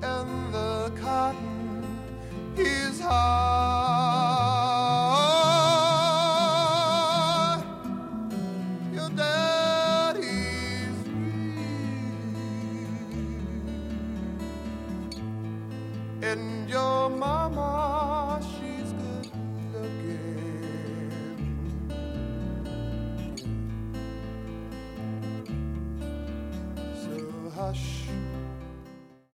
and the cotton is high. Your daddy's rich, and your mama, she's good looking. So hush,